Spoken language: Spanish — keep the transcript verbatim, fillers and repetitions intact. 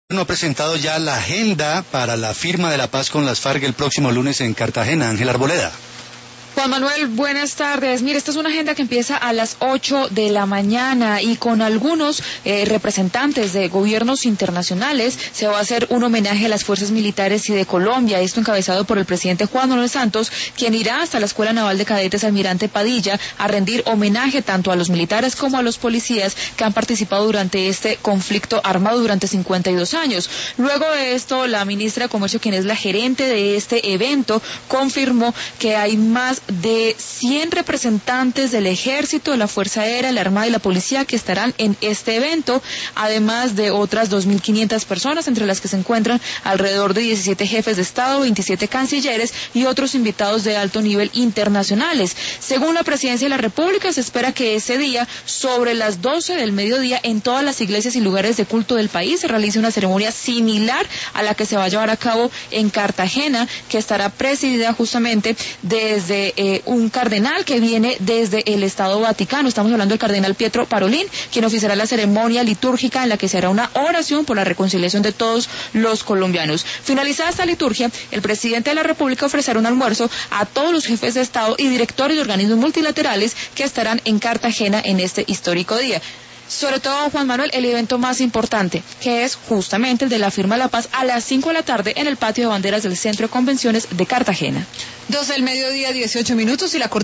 No ha presentado ya la agenda para la firma de la paz con las FARC el próximo lunes en Cartagena. Ángel Arboleda. Juan Manuel, buenas tardes. Mire, esta es una agenda que empieza a las ocho de la mañana y con algunos eh, representantes de gobiernos internacionales se va a hacer un homenaje a las fuerzas militares y de Colombia, esto encabezado por el presidente Juan Manuel Santos, quien irá hasta la Escuela Naval de Cadetes Almirante Padilla a rendir homenaje tanto a los militares como a los policías que han participado durante este conflicto armado durante cincuenta y dos años. Luego de esto, la ministra de Comercio, quien es la gerente de este evento, confirmó que hay más de cien representantes del Ejército, de la Fuerza Aérea, la Armada y la Policía que estarán en este evento, además de otras dos mil quinientas personas, entre las que se encuentran alrededor de diecisiete jefes de Estado, veintisiete cancilleres y otros invitados de alto nivel internacionales. Según la Presidencia de la República, se espera que ese día, sobre las doce del mediodía, en todas las iglesias y lugares de culto del país, se realice una ceremonia similar a la que se va a llevar a cabo en Cartagena, que estará presidida justamente desde Eh, un cardenal que viene desde el Estado Vaticano. Estamos hablando del cardenal Pietro Parolin, quien oficiará la ceremonia litúrgica en la que se hará una oración por la reconciliación de todos los colombianos. Finalizada esta liturgia, el presidente de la República ofrecerá un almuerzo a todos los jefes de Estado y directores de organismos multilaterales que estarán en Cartagena en este histórico día. Sobre todo, Juan Manuel, el evento más importante, que es justamente el de la firma de la paz a las cinco de la tarde en el patio de banderas del Centro de Convenciones de Cartagena. Dos del mediodía, dieciocho minutos y la